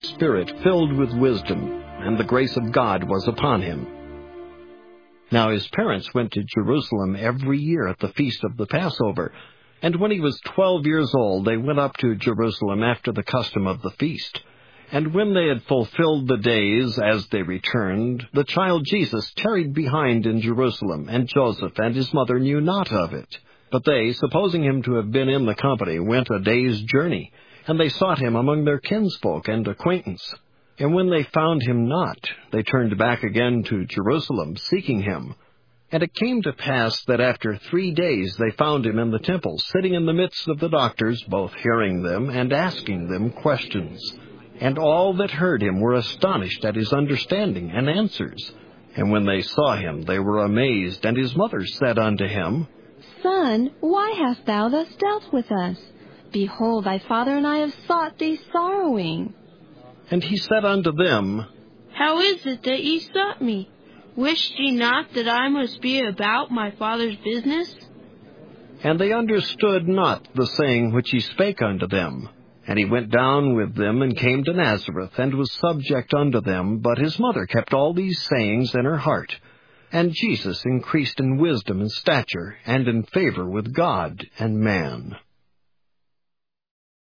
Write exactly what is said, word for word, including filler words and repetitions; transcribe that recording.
Spirit, filled with wisdom, and the grace of God was upon him. Now his parents went to Jerusalem every year at the feast of the Passover, and when he was twelve years old, they went up to Jerusalem after the custom of the feast. And when they had fulfilled the days as they returned, the child Jesus tarried behind in Jerusalem, and Joseph and his mother knew not of it. But they, supposing him to have been in the company, went a day's journey, and they sought him among their kinsfolk and acquaintance. And when they found him not, they turned back again to Jerusalem, seeking him. And it came to pass that after three days they found him in the temple, sitting in the midst of the doctors, both hearing them and asking them questions. And all that heard him were astonished at his understanding and answers. And when they saw him, they were amazed. And his mother said unto him, Son, why hast thou thus dealt with us? Behold, thy father and I have sought thee sorrowing. And he said unto them, How is it that ye sought me? Wished ye not that I must be about my father's business? And they understood not the saying which he spake unto them. And he went down with them, and came to Nazareth, and was subject unto them. But his mother kept all these sayings in her heart. And Jesus increased in wisdom and stature, and in favor with God and man.